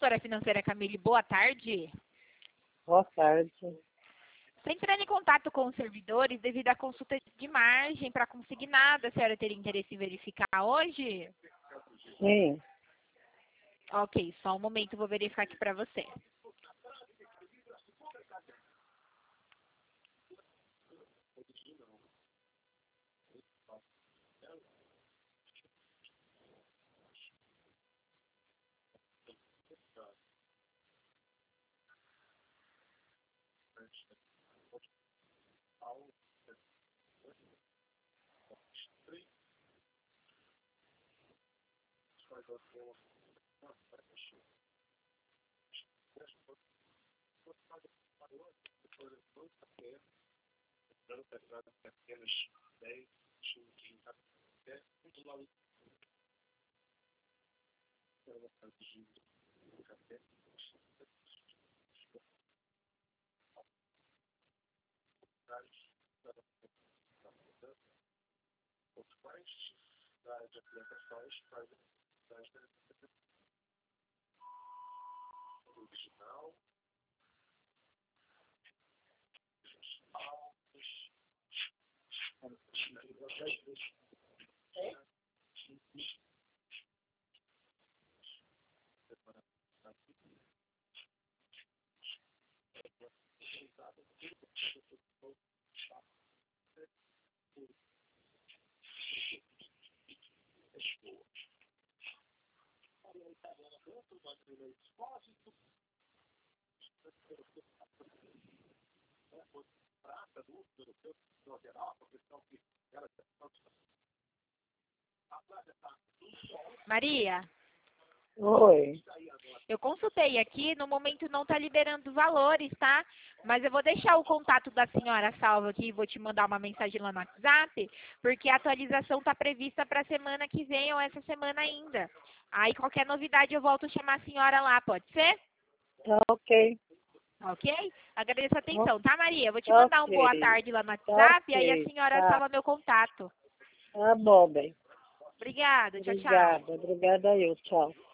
consultora financeira Camille, boa tarde. Boa tarde. Estou entrando em contato com os servidores devido à consulta de margem para consignada. A senhora teria interesse em verificar hoje? Sim. Ok, só um momento, vou verificar aqui para você. Maria, Oi. eu consultei aqui, no momento não está liberando valores, tá? Mas eu vou deixar o contato da senhora salvo aqui e vou te mandar uma mensagem lá no WhatsApp, porque a atualização está prevista para a semana que vem ou essa semana ainda. Aí qualquer novidade eu volto a chamar a senhora lá, pode ser? Tá ok. Ok? Agradeço a atenção, tá, Maria? Eu vou te Tá mandar um boa ok. tarde lá no Tá WhatsApp e aí a ok. senhora Tá. salva meu contato. Tá bom, bem. Obrigada, tchau, tchau. Obrigada. Obrigada eu. Tchau.